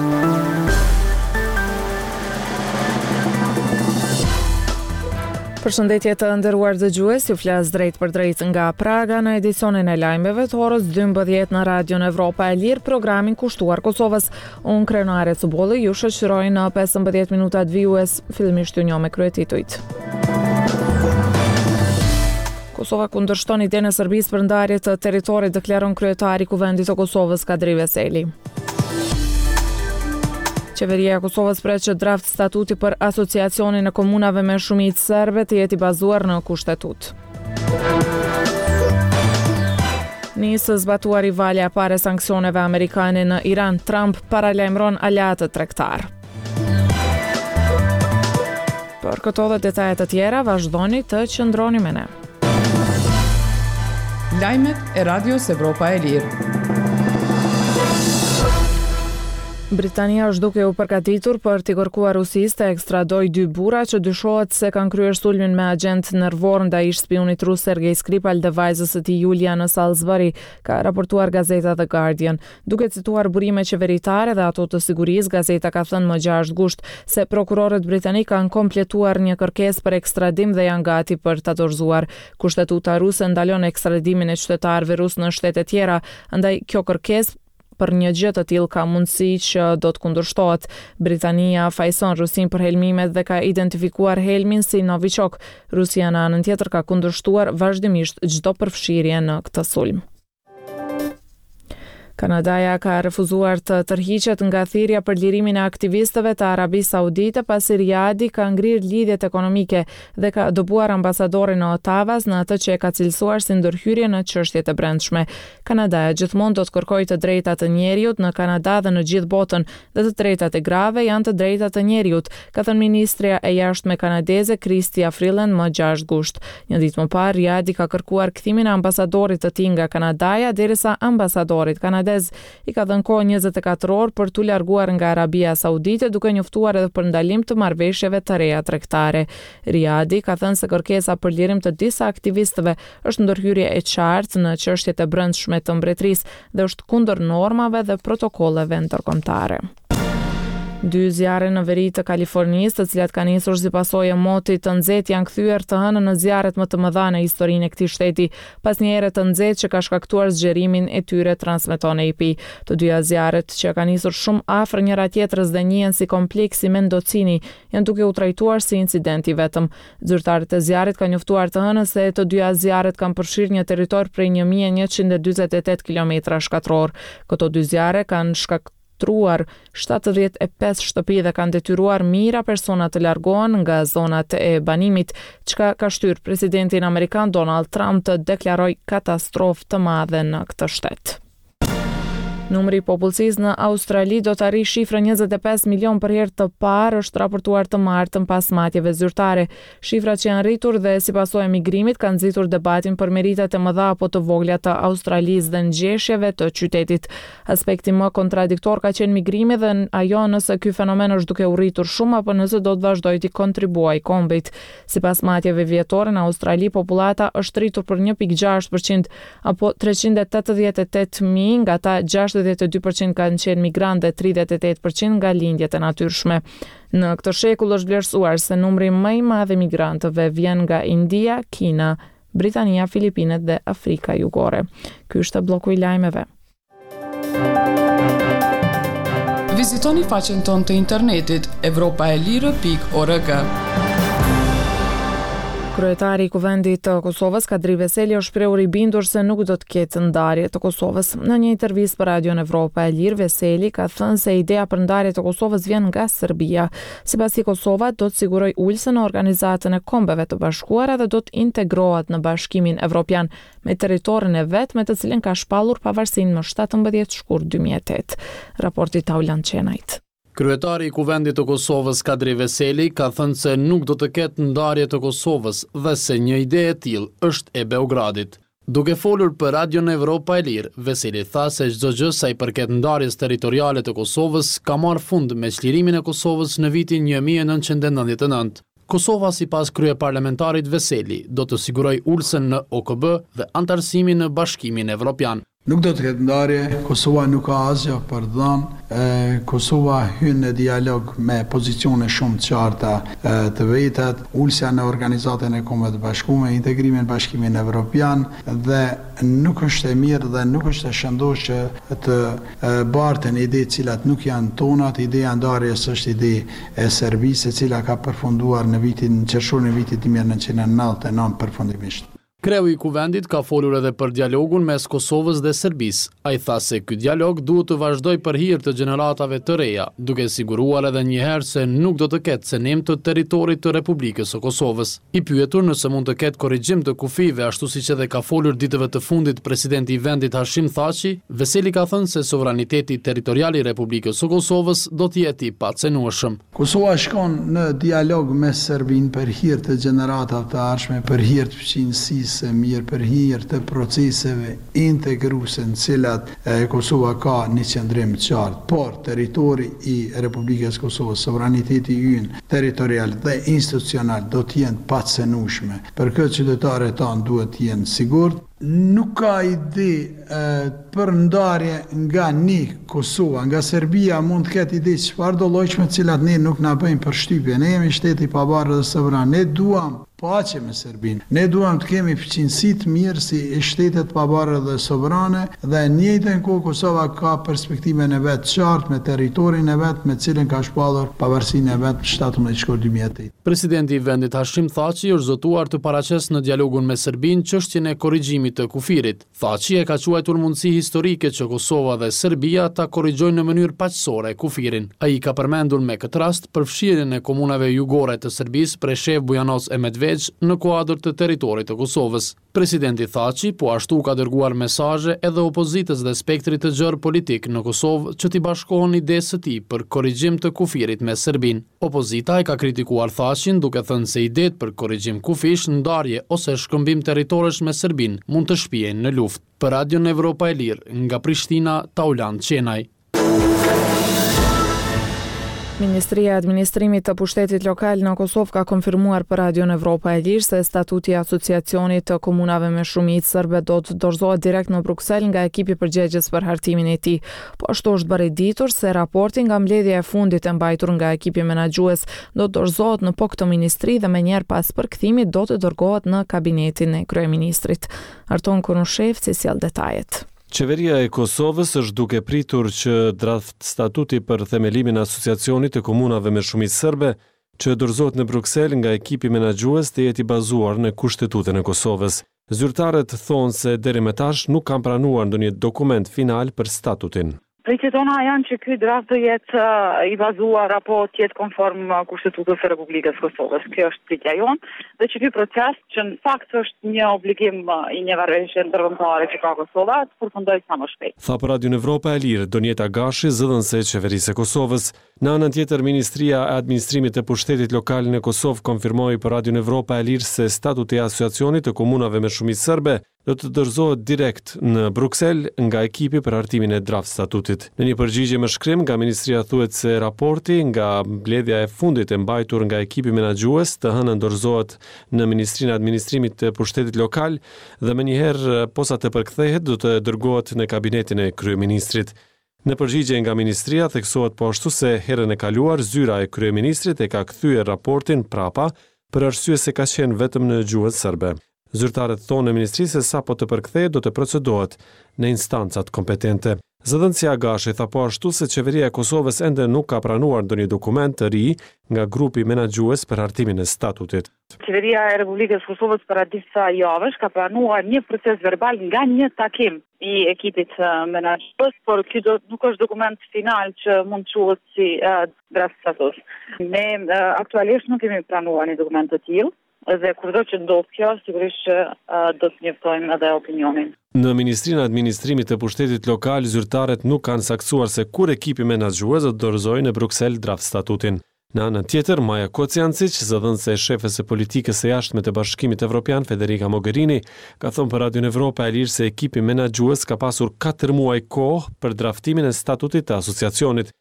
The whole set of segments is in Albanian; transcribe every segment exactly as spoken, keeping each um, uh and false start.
Përshëndetje të nderuar dëgjues, ju flas drejt për drejt nga Praga në edicionin e lajmeve të orës dymbëdhjetë në Radion Evropa e Lirë, programin kushtuar Kosovës. Unë Krenare Cubolli ju shoqëroj në pesëmbëdhjetë minutat vijues, fillimisht ju njoh me kryetitujt. Kosova kundërshton idenë e Serbisë për ndarje të territorit, deklaron kryetari i Kuvendit të Kosovës Kadri Veseli. Qeveria e Kosovës pret që draft statuti për asociacionin e komunave me shumicë serbe të jetë i bazuar në kushtetut. Nisë zbatuar i valja pare sanksioneve amerikane në Iran, Trump paralajmëron aleatët tregtar. Për këto dhe detajet të tjera, vazhdoni të qëndroni me ne. Lajmet e Radios Evropa e Lirë. Britania është duke u përgatitur për t'i kërkuar Rusisë të ekstradoj dy burra që dyshohet se kanë kryer sulmin me agent nervor ndaj ish-spionit rus Sergej Skripal dhe vajzës së tij Julia në Salisbury, ka raportuar gazeta The Guardian. Duke cituar burime qeveritare dhe ato të sigurisë, gazeta ka thënë më gjashtë gusht se prokurorët britanik kanë kompletuar një kërkesë për ekstradim dhe janë gati për ta dorëzuar. Kushtetuta ruse ndalon ekstradimin e qytetarëve rus në shtete tjera, andaj kjo kërkesë për një gjë të tillë ka mundësi që do të kundërshtohet. Britania fajson Rusin për helmimet dhe ka identifikuar helmin si Novichok. Rusia në anën tjetër ka kundërshtuar vazhdimisht çdo përfshirje në këtë sulm. Kanadaja ka refuzuar të tërhiqet nga thirrja për lirimin e aktivistëve të Arabisë Saudite pasi Riadi ka ngrirë lidhjet ekonomike dhe ka dobuar ambasadorin në Ottawa në atë që e ka cilësuar si ndërhyrje në çështjet e brendshme. Kanadaja gjithmonë do të kërkojë të drejtat të njerëzit në Kanada dhe në gjithë botën, dhe të drejtat e grave janë të drejtat të njerëzit, ka thënë ministrja e jashtme kanadeze Chrystia Freeland më gjashtë gusht. Një ditë më parë, Riadi ka kërkuar kthimin e ambasadorit të tij nga Kanadaja, derisa ambasadorit kanadez i ka dhënë kohë njëzet e katër orë për t'u larguar nga Arabia Saudite, duke njoftuar edhe për ndalim të marrëveshjeve të reja tregtare. Riadi ka thënë se kërkesa për lirim të disa aktivistëve është ndërhyrje e qartë në çështjet e brendshme të mbretërisë dhe është kundër normave dhe protokolleve ndërkombëtare. Dy zjarre në veri të Kalifornisë, të cilat kanë nisur si pasojë e motit të nxehtë, janë kthyer të hënën në zjarret më të mëdha në historinë e këtij shteti, pas një ere të nxehtë që ka shkaktuar zgjerimin e tyre, transmeton A P. Të dyja zjarret, që kanë nisur shumë afër njëra tjetrës dhe njihen si kompleksi Mendocini, janë duke u trajtuar si incidenti vetëm. Zyrtarët e zjarrit kanë njoftuar të hënën se të dyja zjarret kanë përfshirë një territor prej një mijë e njëqind e dyzet e tetë kilometra shkatror. Këto dy zjarre kanë shkaktuar truar shtatëdhjetë e pesë shtëpi dhe kanë detyruar mijëra persona të largohen nga zonat e banimit, çka ka shtyrë presidentin amerikan Donald Trump të deklarojë katastrofë të madhe në këtë shtet. Numri i popullsisë në Australi do të arrijë shifrën njëzet e pesë milion për herë të parë, është raportuar të martën pas matjeve zyrtare. Shifrat që janë rritur dhe si pasojë e migrimit kanë nxitur debatin për meritat e mëdha apo të vogla të Australisë dhe ngjeshjeve të qytetit. Aspekti më kontradiktor ka qenë migrimi dhe ajo nëse ky fenomen është duke u rritur shumë apo nëse do të vazhdojë të kontribuojë kombit. Sipas matjeve vjetore në Australi, popullata është rritur për një pikë gjashtë përqind apo treqind e tetëdhjetë e tetë mijë, nga ta gjashtëdhjetë e dy përqind kanë qenë migrantë dhe tridhjetë e tetë përqind nga lindjet e natyrshme. Në këtë shekull është vlerësuar se numri më i madh i migrantëve vjen nga India, Kina, Britania, Filipinet dhe Afrika Jugore. Ky është bloku i lajmeve. Vizitoni faqen tonë të internetit evropaelire pikë org. Kryetari i Kuvendit të Kosovës Kadri Veseli është shprehur i bindur se nuk do të ketë ndarje të Kosovës. Në një intervistë për Radion Evropa e Lirë, Veseli ka thënë se ideja për ndarje të Kosovës vjen nga Serbia. Sipas tij, Kosova do të sigurojë ulëse në Organizatën e Kombeve të Bashkuara dhe do të integrohet në Bashkimin Evropian me territorin e vet, me të cilin ka shpallur pavarësinë më shtatëmbëdhjetë shkurt dy mijë e tetë. Raporti Taulan Çenajt. Kryetari i Kuvendit të Kosovës Kadri Veseli ka thënë se nuk do të ketë ndarje të Kosovës dhe se një ide e tillë është e Beogradit. Duke folur për Radion Evropa e Lirë, Veseli tha se çdo gjë sa i përket ndarjes territoriale të Kosovës ka marrë fund me çlirimin e Kosovës në vitin një mijë e nëntëqind e nëntëdhjetë e nëntë. Kosova, sipas kryeparlamentarit Veseli, do të sigurojë ulsen në O K B dhe antarësimin në Bashkimin Evropian. Nuk do të ketë ndarje, Kosova nuk ka asgjë për dhënë, Kosova hyn në dialog me pozicione shumë të qarta të vetat, ulsja në organizatën e Kombeve të Bashkuara, integrimin në Bashkimin Evropian dhe nuk është e mirë dhe nuk është e shëndosh që të barten ide të cilat nuk janë tonat. Ideja e ndarjes është ide e Serbisë, e cila ka përfunduar në vitin qershorin e vitit një mijë e nëntëqind e nëntëdhjetë e nëntë përfundimisht. Kreu i kuvendit ka folur edhe për dialogun mes Kosovës dhe Serbisë. Ai tha se ky dialog duhet të vazhdoj për hir të gjeneratave të reja, duke siguruar edhe një herë se nuk do të ketë cenim të territorit të Republikës së Kosovës. I pyetur nëse mund të ketë korrigjim të kufive, ashtu siç edhe ka folur ditëve të fundit presidenti i vendit Hashim Thaçi, Veseli ka thënë se sovraniteti territorial i Republikës së Kosovës do të jetë i pacenueshëm. Kosova shkon në dialog me Serbinë për hir të gjeneratave të ardhshme, për hir të fqinjësisë se mirë, për hir të proceseve integruese në cilat e, Kosova ka një qëndrim të qartë, por territori i Republikës Kosovës, sovraniteti i ynë territorial dhe institucional do të jenë pacenueshme. Për këtë qytetarët tanë duhet të jenë sigurt. Nuk ka ide e, për ndarje nga një Kosova, nga Serbia mund të ketë ide çfarë do llojshme të cilat ne nuk na bëjmë përshtypje. Ne jemi shteti i pavarur dhe sovran. Ne duam paqe me Serbinë. Ne duam të kemi fuqinësi të mirë si shtetet pavarura dhe sovrane dhe në njëjtën kohë Kosova ka perspektiven e vet të qartë me territorin e vet me cilën ka shpallur pavarësinë e vet shtatëmbëdhjetë shkor dy mijë e tetë. Presidenti i vendit Hashim Thaçi është zotuar të paraqesë në dialogun me Serbinë çështjen e korrigjimit të kufirit. Thaçi e ka quajtur mundësi historike që Kosova dhe Serbia ta korrigjojnë në mënyrë paqësore kufirin. Ai ka përmendur me këtë rast përfshirjen e komunave jugore të Serbisë, Preshev, Bujanovac e Medveđa në kuadër të territorit të Kosovës. Presidenti Thaçi po ashtu ka dërguar mesazhe edhe opozitës dhe spektrit të gjerë politik në Kosovë që t'i bashkohen idesë së tij për korrigjim të kufirit me Serbinë. Opozita e ka kritikuar Thaçin duke thënë se idetë për korrigjim kufish, ndarje ose shkëmbim territorësh me Serbinë mund të shpijejnë në luftë. Për Radion Evropa e Lirë, nga Prishtina, Tauland Qenaj. Ministria e Administrimit të Pushtetit Lokal në Kosovë ka konfirmuar për Radion Evropa e Lirë se statuti i Asociacionit të Komunave me Shumicë Serbe do të dorëzohet direkt në Bruksel nga ekipi përgjegjës për hartimin e tij. Po ashtu është bërë ditur se raporti nga mbledhja e fundit e mbajtur nga ekipi menaxhues do të dorëzohet në po këtë ministri dhe menjëherë pas përkthimit do të dërgohet në kabinetin e kryeministrit. Arton Konushevci sjell detajet. Qeveria e Kosovës është duke pritur që draft statuti për themelimin e asociacionit të komunave me shumicë serbe që dorëzohet në Bruksel nga ekipi menaxhues të jetë i bazuar në Kushtetutën e Kosovës. Zyrtarët thonë se deri më tash nuk kanë pranuar ndonjë dokument final për statutin. Pritjet tona janë që ky draft do jetë uh, i bazuar apo të jetë konform uh, Kushtetutës së Republikës Kosovës. Kjo është pritja jonë dhe që ky proces që në fakt është një obligim uh, i një marrëveshje ndërkombëtare që ka Kosova të përfundojë sa më shpejt. Tha për Radion Evropa e Lirë Donjeta Gashi, zëdhënëse e qeverisë së Kosovës. Në anën tjetër, Ministria e Administrimit të Pushtetit Lokal në Kosovë konfirmoi për Radion Evropa e Lirë se statuti i asociacionit të komunave me shumicë serbe do të dorëzohet direkt në Bruksel nga ekipi për hartimin e draft statutit. Në një përgjigje me shkrim nga Ministria thuhet se raporti nga mbledhja e fundit e mbajtur nga ekipi menaxhues të hënën dorëzohet në Ministrinë e Administrimit të Pushtetit Lokal dhe menjëherë posa të përkthehet do të dërgohet në kabinetin e kryeministrit. Në përgjigje nga ministria theksohet po ashtu se herën e kaluar zyra e kryeministrit e ka kthyer raportin prapa për arsye se ka qenë vetëm në gjuhën serbe. Zyrtarët thonë në ministri se sa po të përkthehet do të procedohet në instancat kompetente. Zëdhënësia Gashi tha po ashtu se qeveria e Kosovës ende nuk ka pranuar ndonjë dokument të ri nga grupi menaxhues për hartimin e statutit. Qeveria e Republikës Kosovës para disa javësh ka pranuar një proces verbal nga një takim i ekipit menaxhues, por ky do nuk është dokument final që mund të quhet si uh, draft status. Ne uh, aktualisht nuk kemi pranuar një dokument të tillë. Dhe kurdo që ndodh kjo, sigurisht që uh, do të njoftojmë edhe opinionin. Në Ministrinë e Administrimit të Pushtetit Lokal, zyrtarët nuk kanë saktuar se kur ekipi menaxhues do të dorëzojë në Bruksel draft statutin. Në anën tjetër, Maja Kociancic, zëdhënëse e shefes së politikës së jashtme të Bashkimit Evropian, Federica Mogherini, ka thënë për Radion Evropa e Lirë se ekipi menaxhues ka pasur katër muaj kohë për draftimin e statutit të asociacionit.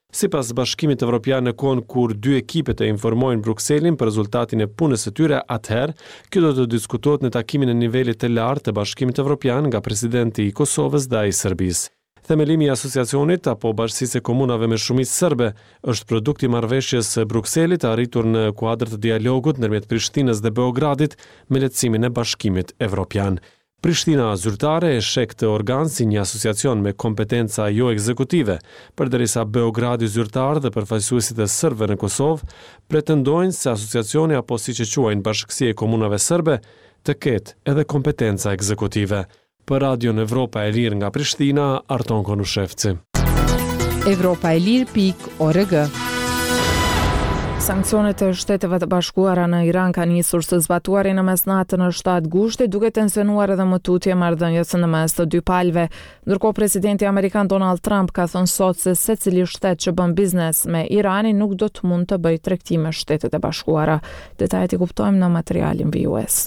Sipas Bashkimit Evropian, në kohën kur dy ekipet e informojnë Brukselin për rezultatin e punës së tyre, atëherë kjo do të diskutohet në takimin e nivelit të lartë të Bashkimit Evropian nga presidenti i Kosovës dhe ai i Serbisë. Themelimi i asociacionit apo bashkësisë e komunave me shumicë serbe është produkt i marrëveshjes së Brukselit arritur në kuadër të dialogut ndërmjet Prishtinës dhe Beogradit me lehtësimin e Bashkimit Evropian. Prishtina zyrtare e sheh këtë organ si një asociacion me kompetenca jo ekzekutive, përderisa Beogradi zyrtar dhe përfaqësuesit e serbëve në Kosovë pretendojnë se asociacioni apo siç e quajnë Bashkësia e Komunave Serbe të ketë edhe kompetenca ekzekutive. Për Radion Evropa e Lirë nga Prishtina, Arton Konushevci. Evropa e Lirë pikë org. Sankcionet e Shteteve të Bashkuara në Iran kanë nisur së zbatuari në mesnatën e shtatë gushtit, duke tensionuar edhe më tutje marrëdhënies në mes të dy palëve. Ndërkohë presidenti amerikan Donald Trump ka thënë sot se secili shtet që bën biznes me Iranin nuk do të mund të bëjë tregti me Shtetet e Bashkuara. Detajet i kuptojmë në materialin vijues.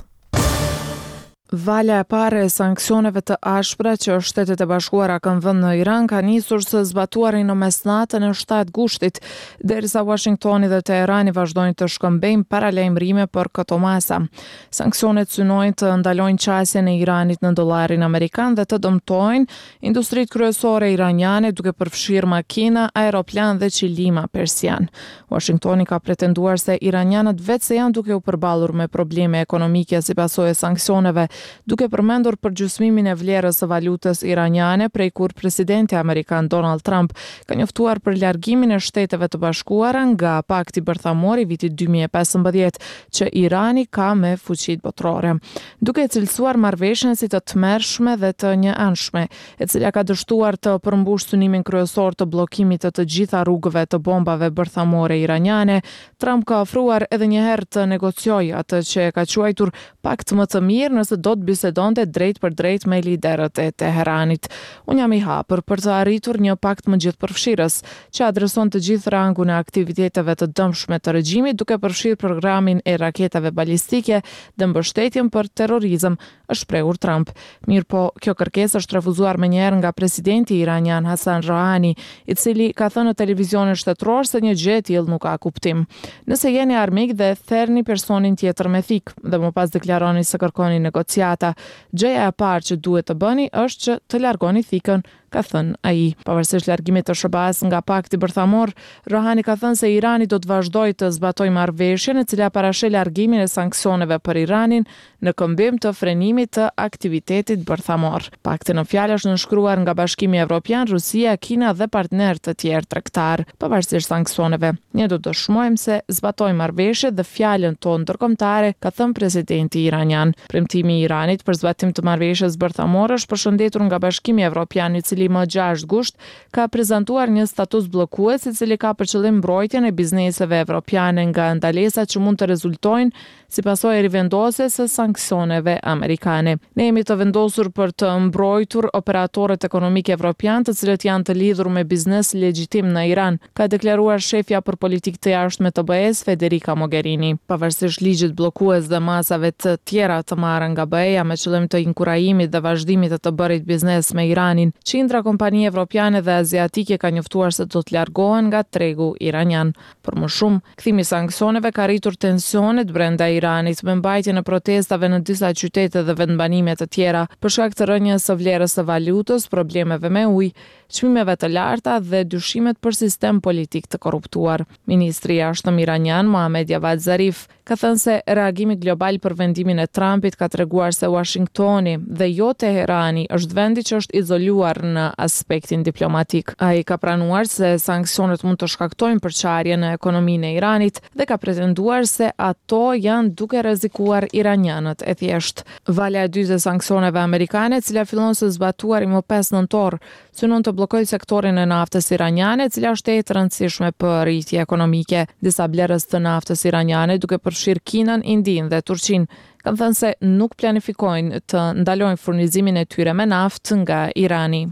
Valja e parë e sanksioneve të ashpra që Shtetet e Bashkuara kanë vënë në Iran ka nisur së zbatuari në mesnatën e shtatë gushtit, derisa Washingtoni dhe Teherani vazhdojnë të shkëmbejnë paralajmërime për këto masa. Sanksionet synojnë të ndalojnë qasjen e Iranit në dollarin amerikan dhe të dëmtojnë industritë kryesore iraniane, duke përfshirë makina, aeroplan dhe qilima persian. Washingtoni ka pretenduar se iranianët vetë se janë duke u përballur me probleme ekonomike si pasojë e sanksioneve, duke përmendur përgjysmimin e vlerës së valutës iraniane, prej kur presidenti amerikan Donald Trump ka njoftuar për largimin e Shteteve të Bashkuara nga Pakti Bërthamor i vitit dy mijë e pesëmbëdhjetë që Irani ka me fuqitë botërore, duke cilësuar marrëveshjen si të tmerrshme dhe të njëanshme, e cila ka dështuar të përmbushë synimin kryesor të bllokimit të të gjitha rrugëve të bombave bërthamore iraniane. Trump ka ofruar edhe një herë të negociojë atë që ka quajtur pakt më të mirë nëse do të bisedonte drejt për drejt me liderët e Teheranit. Unë jam i hapur për të arritur një pakt më gjithëpërfshirës që adreson të gjithë rangun e aktiviteteve të dëmshme të regjimit, duke përfshirë programin e raketave balistike dhe mbështetjen për terrorizëm, është shprehur Trump. Mirë po, kjo kërkesë është refuzuar menjëherë nga presidenti iranian Hassan Rouhani, i cili ka thënë në televizionin shtetëror se një gjë e tillë nuk ka kuptim. Nëse jeni armik dhe therrni personin tjetër me thik dhe më pas deklaroni se kërkoni negociata, gjëja e parë që duhet të bëni është që të largoni thikën, ka thënë ai. Pavarësisht largimit të S B A-s nga Pakti Bërthamor, Rouhani ka thënë se Irani do të vazhdojë të zbatojë marrëveshjen e cila parasheh largimin e sanksioneve për Iranin në këmbim të frenimit të aktivitetit bërthamor. Pakti në fjalë është nënshkruar nga Bashkimi Evropian, Rusia, Kina dhe partnerë të tjerë tregtar. Pavarësisht sanksioneve, ne do të dëshmojmë se zbatojmë marrëveshjet dhe fjalën tonë ndërkombëtare, ka thënë presidenti iranian. Premtimi i Iranit për zbatim të marrëveshjes bërthamore është përshëndetur nga Bashkimi Evropian, i cili më gjashtë gusht ka prezantuar një status bllokues, i cili ka për qëllim mbrojtjen e bizneseve evropiane nga ndalesat që mund të rezultojnë si pasojë e rivendosjes së sanksioneve amerikane. Ne jemi të vendosur për të mbrojtur operatorët ekonomik evropian, të cilët janë të lidhur me biznes legjitim në Iran, ka deklaruar shefja për politikë të jashtme të B E-s Federica Mogherini. Pavarësisht ligjit bllokues dhe masave të tjera të marrë nga B E-ja me qëllim të inkurajimit dhe vazhdimit të të bërit biznes me Iranin, qindra kompani evropiane dhe aziatike ka njoftuar se do të largohen nga tregu iranian. Për më shumë, kthimi i sanksioneve ka rritur tensionet brenda Iranit me mbajtjen e protestave në disa qytete dhe vendbanime të tjera për shkak të rënjes së vlerës së valutës, problemeve me ujë, çmimeve të larta dhe dyshimet për sistem politik të korruptuar. Ministri i jashtëm iranian Mohammad Javad Zarif ka thënë se reagimi global për vendimin e Trumpit ka treguar se Washingtoni dhe jo Teherani është vendi që është izoluar në aspektin diplomatik. Ai ka pranuar se sanksionet mund të shkaktojnë përçarje në ekonominë e Iranit dhe ka pretenduar se ato janë duke rrezikuar iranianët e thjeshtë. Valja e dytë e sanksioneve amerikane, e cila fillon së zbatuari më pesë nëntor, synon të bllokojë sektorin e naftës iraniane, e cila është e rëndësishme për rritje ekonomike. Disa blerës të naftës iraniane, duke përfshirë Kinën, Indinë dhe Turqinë, kanë thënë se nuk planifikojnë të ndalojnë furnizimin e tyre me naftë nga Irani.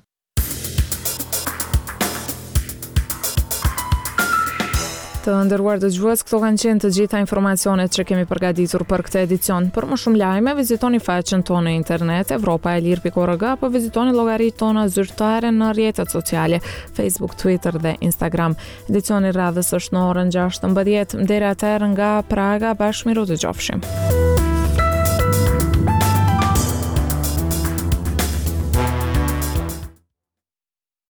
Të nderuar dëgjues, këto kanë qenë të gjitha informacionet që kemi përgatitur për këtë edicion. Për më shumë lajme, vizitoni faqen tonë në internet europa e lir pikë org apo vizitoni llogaritë tona zyrtare në rrjetet sociale, Facebook, Twitter dhe Instagram. Edicioni radhës është në orën gjashtëmbëdhjetë. Deri atëherë nga Praga, bashkë miru të qofshim.